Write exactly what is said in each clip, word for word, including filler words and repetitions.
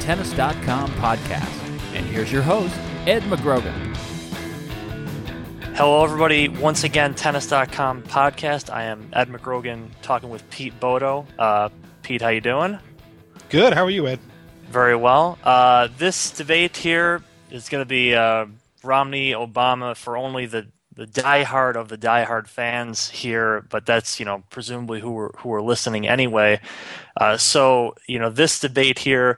Tennis dot com podcast. And here's your host, Ed McGrogan. Hello, everybody. Once again, Tennis dot com podcast. I am Ed McGrogan talking with Pete Bodo. Uh, Pete, how you doing? Good. How are you, Ed? Very well. Uh, this debate here is going to be uh, Romney, Obama for only the, the diehard of the diehard fans here, but that's, you know, presumably who are, who are listening anyway. Uh, so, you know, this debate here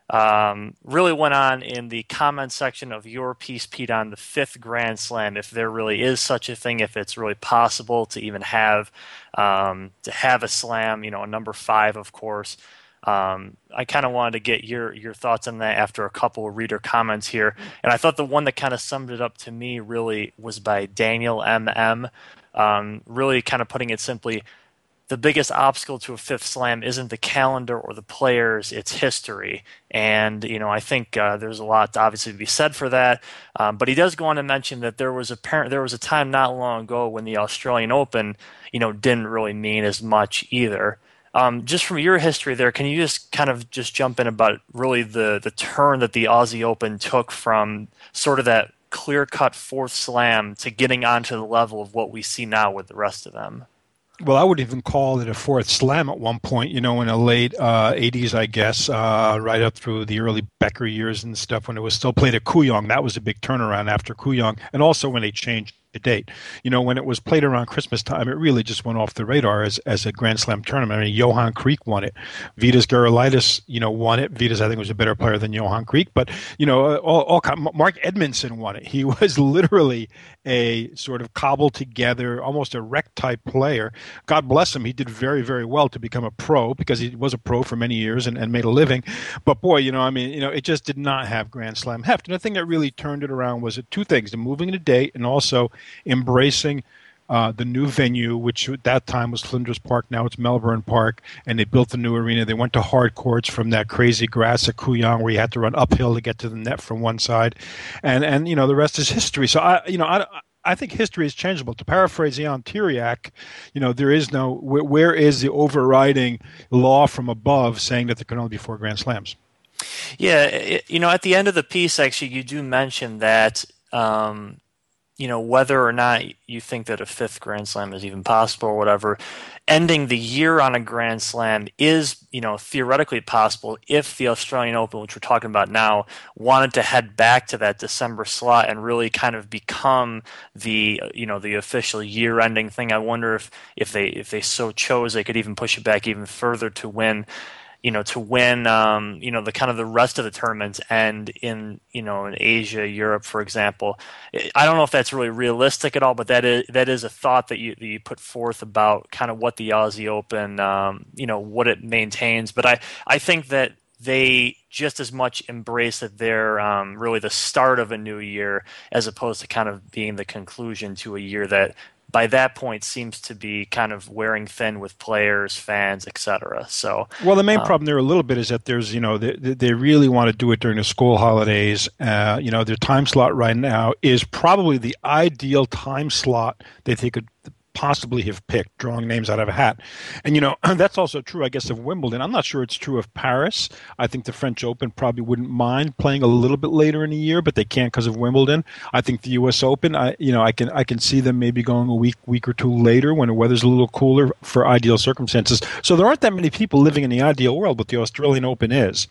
um, really went on in the comment section of your piece, Pete, on the fifth Grand Slam, if there really is such a thing, if it's really possible to even have um, to have a slam, you know, a number five, of course. Um, I kind of wanted to get your your thoughts on that after a couple of reader comments here. And I thought the one that kind of summed it up to me really was by Daniel M M, um, really kind of putting it simply, the biggest obstacle to a fifth slam isn't the calendar or the players, it's history. And, you know, I think uh, there's a lot obviously to be said for that. Um, but he does go on to mention that there was a par- there was a time not long ago when the Australian Open, you know, didn't really mean as much either. Um, just from your history there, can you just kind of just jump in about really the, the turn that the Aussie Open took from sort of that clear-cut fourth slam to getting onto the level of what we see now with the rest of them? Well, I would even call it a fourth slam at one point, you know, in the late uh, eighties, I guess, uh, right up through the early Becker years and stuff when it was still played at Kooyong. That was a big turnaround after Kooyong, and also when they changed the date. You know, when it was played around Christmas time, it really just went off the radar as, as a Grand Slam tournament. I mean, Johan Kriek won it. Vitas Gerulaitis, you know, won it. Vitas, I think, was a better player than Johan Kriek, but, you know, all, all Mark Edmondson won it. He was literally a sort of cobbled together, almost a wreck-type player. God bless him. He did very, very well to become a pro because he was a pro for many years and, and made a living. But boy, you know, I mean, you know, it just did not have Grand Slam heft. And the thing that really turned it around was two things: the moving the date and also embracing uh, the new venue, which at that time was Flinders Park. Now it's Melbourne Park, and they built the new arena. They went to hard courts from that crazy grass at Kooyong where you had to run uphill to get to the net from one side, and and you know the rest is history. So I, you know, I. I think history is changeable. To paraphrase Jan Tiriac, you know, there is no where, where is the overriding law from above saying that there can only be four Grand Slams? Yeah, it, you know, at the end of the piece, actually, you do mention that, um, you know, whether or not you think that a fifth Grand Slam is even possible or whatever, ending the year on a Grand Slam is, you know, theoretically possible if the Australian Open, which we're talking about now, wanted to head back to that December slot and really kind of become the, you know, the official year-ending thing. I wonder if, if they if they so chose, they could even push it back even further to win. You know, to win, um, you know, the kind of the rest of the tournaments, and in, you know, in Asia, Europe, for example. I don't know if that's really realistic at all, but that is that is a thought that you that you put forth about kind of what the Aussie Open, um, you know, what it maintains. But I, I think that they just as much embrace that they're um, really the start of a new year as opposed to kind of being the conclusion to a year that by that point seems to be kind of wearing thin with players, fans, et cetera. So, well, the main um, problem there a little bit is that there's, you know, they, they really want to do it during the school holidays. Uh, you know, their time slot right now is probably the ideal time slot that they could possibly have picked, drawing names out of a hat. And, you know, that's also true, I guess, of Wimbledon. I'm not sure it's true of Paris. I think the French Open probably wouldn't mind playing a little bit later in the year, but they can't because of Wimbledon. I think the U S Open, I, you know, I can I can see them maybe going a week, week or two later when the weather's a little cooler for ideal circumstances. So there aren't that many people living in the ideal world, but the Australian Open is.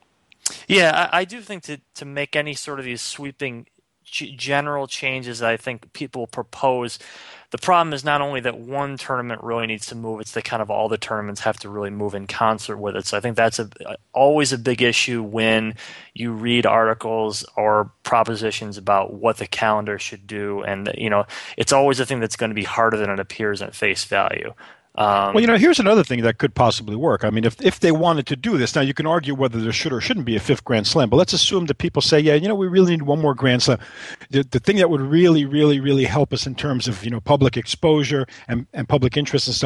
Yeah, I, I do think to, to make any sort of these sweeping g- general changes that I think people propose, the problem is not only that one tournament really needs to move, it's that kind of all the tournaments have to really move in concert with it. So I think that's a, always a big issue when you read articles or propositions about what the calendar should do. And, you know, it's always a thing that's going to be harder than it appears at face value. Um, well, you know, here's another thing that could possibly work. I mean, if if they wanted to do this, now you can argue whether there should or shouldn't be a fifth Grand Slam, but let's assume that people say, yeah, you know, we really need one more Grand Slam. The, the thing that would really, really, really help us in terms of, you know, public exposure and, and public interest and stuff would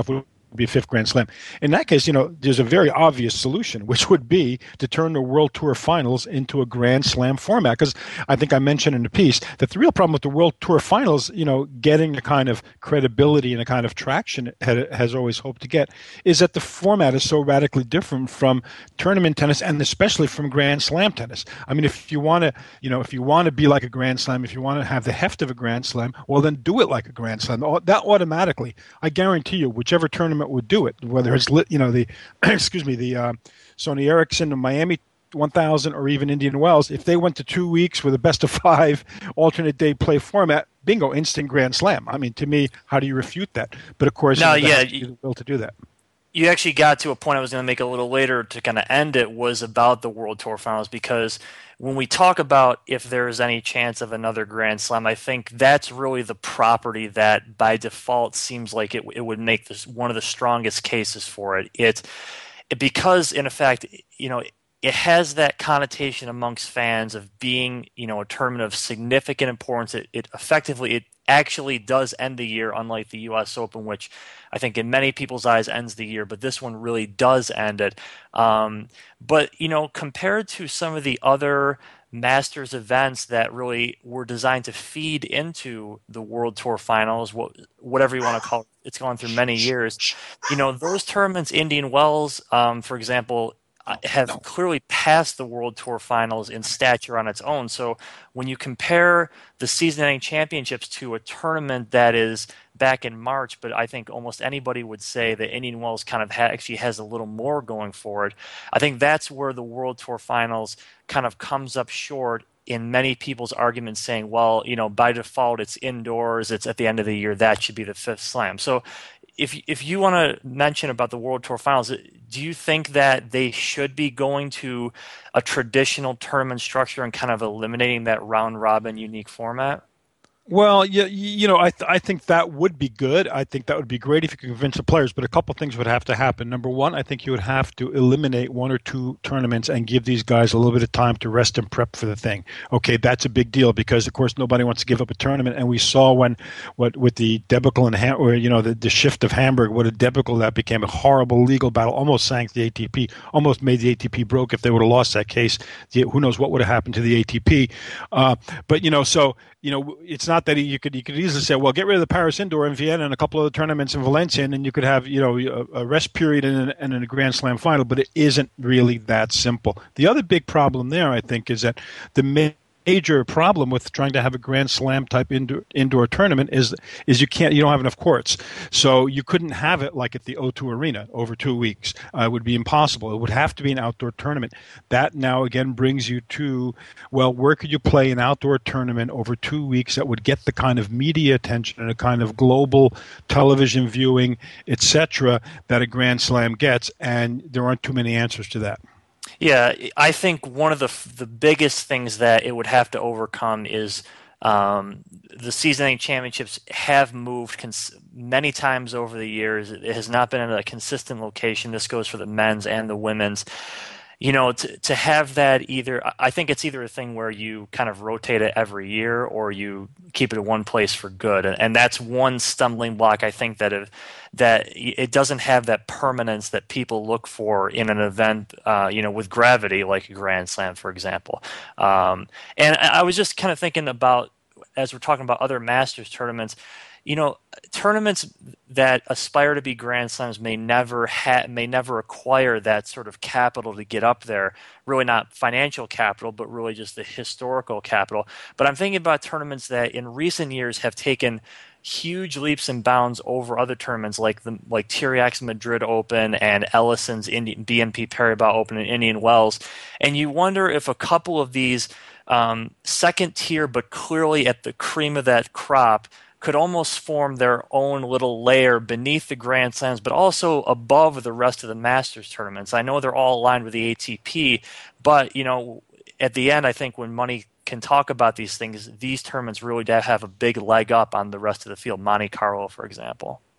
be a fifth Grand Slam. In that case, you know, there's a very obvious solution, which would be to turn the World Tour Finals into a Grand Slam format. Because I think I mentioned in the piece that the real problem with the World Tour Finals, you know, getting the kind of credibility and the kind of traction it had, has always hoped to get, is that the format is so radically different from tournament tennis and especially from Grand Slam tennis. I mean, if you want to, you know, if you want to be like a Grand Slam, if you want to have the heft of a Grand Slam, well, then do it like a Grand Slam. That automatically, I guarantee you, whichever tournament would do it, whether it's lit, you know, the excuse me, the uh, Sony Ericsson, the Miami one thousand, or even Indian Wells, if they went to two weeks with a best of five alternate day play format, bingo, instant Grand Slam. I mean, to me, how do you refute that? But of course, no, you know, yeah, has to be the will to do that. You actually got to a point I was going to make a little later to kind of end it, was about the World Tour Finals, because when we talk about if there is any chance of another Grand Slam, I think that's really the property that by default seems like it, it would make this one of the strongest cases for it. It, it because in effect, you know, it has that connotation amongst fans of being, you know, a tournament of significant importance. It, it effectively, it actually does end the year, unlike the U S Open, which I think in many people's eyes ends the year, but this one really does end it. Um, but, you know, compared to some of the other Masters events that really were designed to feed into the World Tour Finals, what, whatever you want to call it, it's gone through many years. You know, those tournaments, Indian Wells, um, for example, have no. clearly passed the World Tour Finals in stature on its own. So when you compare the season-ending championships to a tournament that is back in March, but I think almost anybody would say that Indian Wells kind of ha- actually has a little more going for it. I think that's where the World Tour Finals kind of comes up short in many people's arguments, saying, well, you know, by default it's indoors, it's at the end of the year, that should be the fifth slam. So if if you want to mention about the World Tour Finals, do you think that they should be going to a traditional tournament structure and kind of eliminating that round-robin unique format? Well, yeah, you know, I th- I think that would be good. I think that would be great if you could convince the players. But a couple of things would have to happen. Number one, I think you would have to eliminate one or two tournaments and give these guys a little bit of time to rest and prep for the thing. Okay, that's a big deal because, of course, nobody wants to give up a tournament. And we saw when, what with the debacle in Ham- or you know the, the shift of Hamburg, what a debacle that became, a horrible legal battle, almost sank the A T P, almost made the A T P broke. If they would have lost that case, the, who knows what would have happened to the A T P? Uh, but you know, so. You know, it's not that you could you could easily say, well, get rid of the Paris Indoor in Vienna and a couple of the tournaments in Valencia, and then you could have, you know, a, a rest period and, and a Grand Slam final. But it isn't really that simple. The other big problem there, I think, is that the main major problem with trying to have a Grand Slam type indoor, indoor tournament is is you can't you don't have enough courts, so you couldn't have it like at the O two Arena over two weeks. Uh, it would be impossible. It would have to be an outdoor tournament. That now again brings you to, well, where could you play an outdoor tournament over two weeks that would get the kind of media attention and a kind of global television viewing, et cetera, that a Grand Slam gets? And there aren't too many answers to that. Yeah, I think one of the the biggest things that it would have to overcome is um, the season-ending championships have moved cons- many times over the years. It has not been in a consistent location. This goes for the men's and the women's. You know, to to have that either, I think it's either a thing where you kind of rotate it every year or you keep it in one place for good. And, and that's one stumbling block, I think, that if, that it doesn't have that permanence that people look for in an event, uh, you know, with gravity, like a Grand Slam, for example. Um, and I was just kind of thinking about, as we're talking about other Masters tournaments, you know, tournaments that aspire to be Grand Slams may never ha- may never acquire that sort of capital to get up there. Really not financial capital, but really just the historical capital. But I'm thinking about tournaments that in recent years have taken huge leaps and bounds over other tournaments like the like Tiriac's Madrid Open and Ellison's Indian, B N P Paribas Open in Indian Wells. And you wonder if a couple of these um, second tier, but clearly at the cream of that crop, could almost form their own little layer beneath the Grand Slams, but also above the rest of the Masters tournaments. I know they're all aligned with the A T P, but you know, at the end, I think when money can talk about these things, these tournaments really do have a big leg up on the rest of the field. Monte Carlo, for example.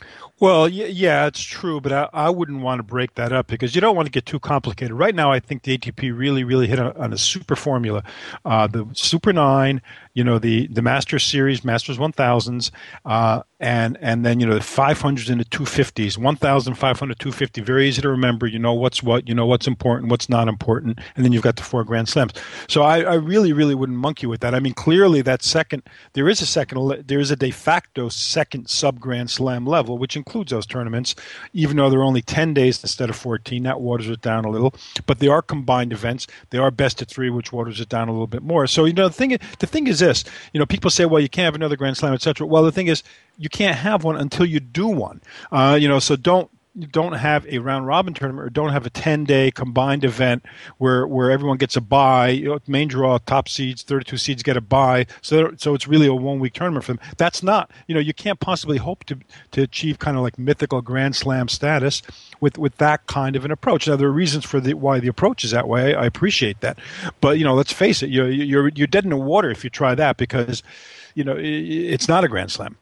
Well, yeah, yeah, it's true, but I, I wouldn't want to break that up because you don't want to get too complicated. Right now, I think the A T P really, really hit on, on a super formula. Uh, the Super Nine, you know, the the Masters Series, Masters one thousands, uh, and and then you know the five hundreds and the two fifties, one thousand, five hundred, two fifty. Very easy to remember. You know what's what. You know what's important, what's not important, and then you've got the four Grand Slams. So I, I really, really wouldn't monkey with that. I mean, clearly that second, there is a second, there is a de facto second sub Grand Slam level, which includes those tournaments, even though they're only ten days instead of fourteen. That waters it down a little, but they are combined events. They are best of three, which waters it down a little bit more. So, you know, the thing, the thing is this, you know, people say, well, you can't have another Grand Slam, et cetera. Well, the thing is, you can't have one until you do one. Uh, you know, so don't, you don't have a round robin tournament or don't have a ten day combined event where, where everyone gets a bye. You know, main draw, top seeds, thirty-two seeds get a bye. So, so it's really a one week tournament for them. That's not, you know, you can't possibly hope to, to achieve kind of like mythical Grand Slam status with, with that kind of an approach. Now, there are reasons for the, why the approach is that way. I appreciate that. But, you know, let's face it, you're, you're, you're dead in the water if you try that because, you know, it's not a Grand Slam.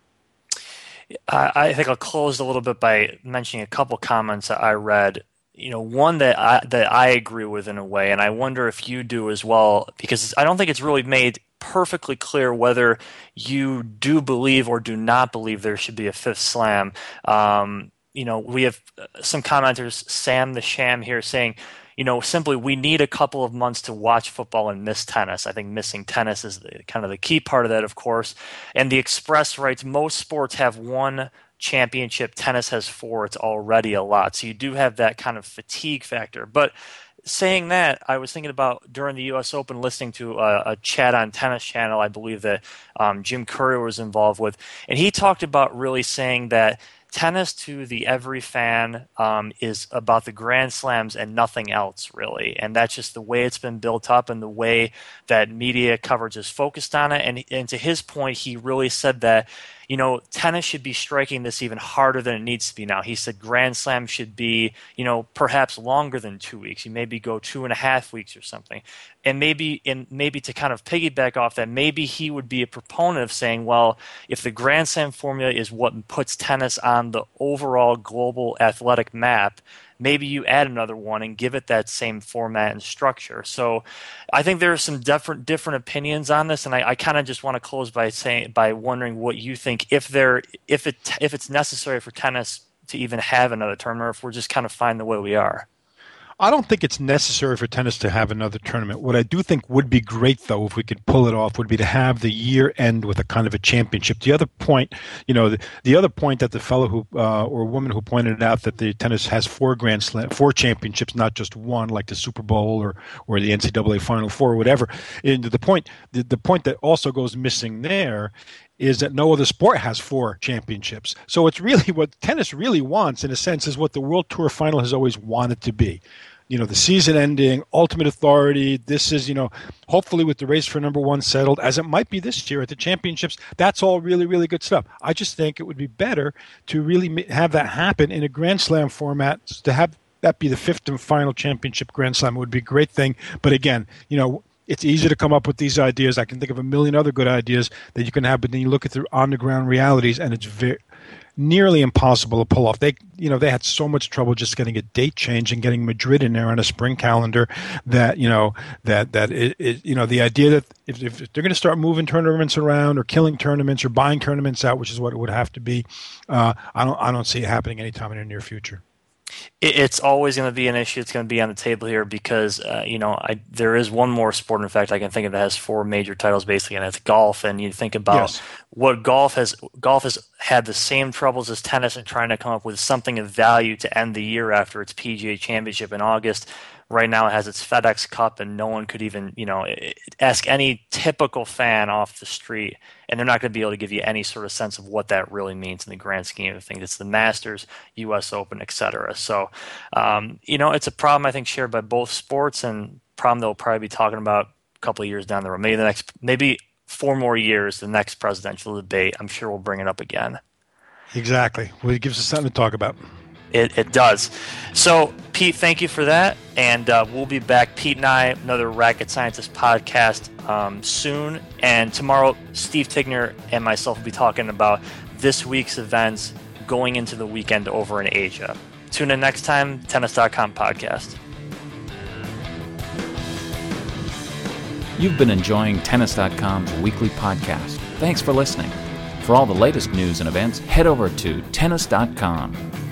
I think I'll close a little bit by mentioning a couple comments that I read. You know, one that I, that I agree with in a way, and I wonder if you do as well, because I don't think it's really made perfectly clear whether you do believe or do not believe there should be a fifth slam. Um, you know, we have some commenters, Sam the Sham here, saying, you know, simply we need a couple of months to watch football and miss tennis. I think missing tennis is the, kind of the key part of that, of course. And the Express writes, most sports have one championship. Tennis has four. It's already a lot. So you do have that kind of fatigue factor. But saying that, I was thinking about during the U S Open listening to a, a chat on Tennis Channel, I believe that um, Jim Courier was involved with. And he talked about really saying that tennis to the every fan um, is about the Grand Slams and nothing else, really. And that's just the way it's been built up and the way that media coverage is focused on it. And, and to his point, he really said that, you know, tennis should be striking this even harder than it needs to be now. He said Grand Slam should be, you know, perhaps longer than two weeks. You maybe go two and a half weeks or something. And maybe and maybe to kind of piggyback off that, maybe he would be a proponent of saying, well, if the Grand Slam formula is what puts tennis on the overall global athletic map, maybe you add another one and give it that same format and structure. So I think there are some different different opinions on this, and I, I kind of just want to close by saying by wondering what you think, if there if it if it's necessary for tennis to even have another tournament, or if we're just kind of fine the way we are. I don't think it's necessary for tennis to have another tournament. What I do think would be great, though, if we could pull it off, would be to have the year end with a kind of a championship. The other point, you know, the, the other point that the fellow who uh, or woman who pointed out that the tennis has four Grand Slam, four championships, not just one, like the Super Bowl or or the N C double A Final Four or whatever. And the point, the, the point that also goes missing there is that no other sport has four championships. So it's really what tennis really wants, in a sense, is what the World Tour Final has always wanted to be. You know, the season ending, ultimate authority. This is, you know, hopefully with the race for number one settled, as it might be this year at the championships. That's all really, really good stuff. I just think it would be better to really have that happen in a Grand Slam format, to have that be the fifth and final championship Grand Slam. It would be a great thing. But again, you know, it's easy to come up with these ideas. I can think of a million other good ideas that you can have, but then you look at the on-the-ground realities, and it's very nearly impossible to pull off. They, you know, they had so much trouble just getting a date change and getting Madrid in there on a spring calendar that, you know, that that it, it you know, the idea that if, if they're going to start moving tournaments around or killing tournaments or buying tournaments out, which is what it would have to be, uh, I don't I don't see it happening anytime in the near future. It's always going to be an issue. It's going to be on the table here because, uh, you know, I, there is one more sport, in fact, I can think of that has four major titles basically, and it's golf. And you think about yes. what golf has golf has had the same troubles as tennis in trying to come up with something of value to end the year after its P G A Championship in August. Right now it has its FedEx Cup, and no one could even, you know, ask any typical fan off the street, and they're not going to be able to give you any sort of sense of what that really means in the grand scheme of things. It's the Masters, U S Open, et cetera. So, um, you know, it's a problem I think shared by both sports, and problem they'll probably be talking about a couple of years down the road. Maybe the next, maybe four more years, the next presidential debate, I'm sure we'll bring it up again. Exactly. Well, it gives us something to talk about. It, it does. So, Pete, thank you for that. And uh, we'll be back, Pete and I, another Racket Scientist podcast um, soon. And tomorrow, Steve Tigner and myself will be talking about this week's events, going into the weekend over in Asia. Tune in next time, Tennis dot com podcast. You've been enjoying Tennis dot com's weekly podcast. Thanks for listening. For all the latest news and events, head over to Tennis dot com.